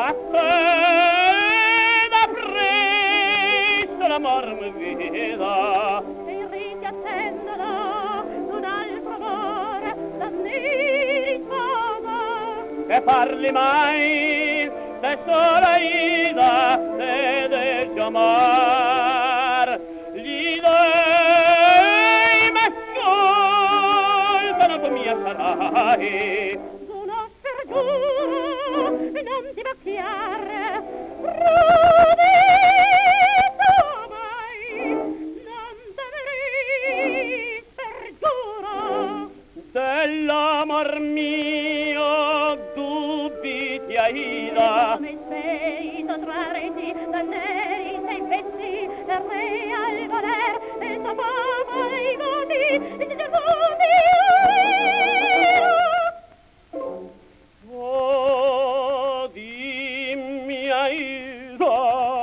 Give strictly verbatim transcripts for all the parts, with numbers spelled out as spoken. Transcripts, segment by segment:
a te da presto l'amor mi veda. E i riti attendono d'un altro amore da nitata. Che parli mai se sola Ida te deggio amar. Gli dei m'ascoltano tu mia sarai. Tu non pergiuro non ti macchiare. Prudito mai non devi pergiuro. Dell'amor mio dubiti Aida. Come sei sottrarti da neri sei pezzi e re al voler del tuo popolo i voti di Gesù Oh, dimmi Aida.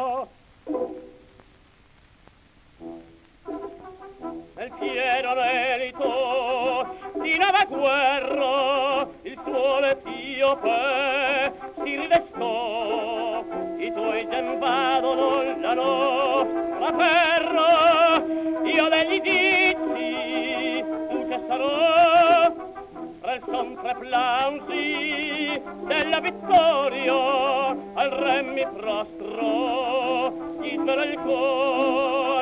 Nel pieno anelito di nova guerra il suo l'Etiope si ridestò. I tuoi gembadono la nostra terra. Io degli dizi tu sarò tra il son tre plausi della vittoria al re mi prostro gli svelo il cuor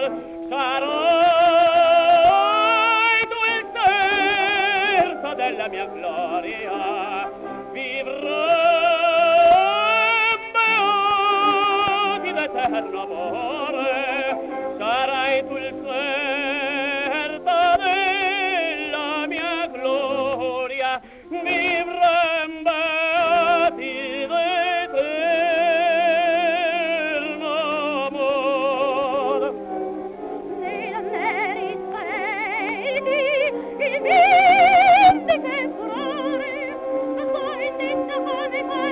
sarai tu il terzo della mia gloria vivremo di d'eterno amore sarai tu il terzo della mia gloria vivremo di d'eterno amore. nei neri spalenti il vindice furore ma fuori testa come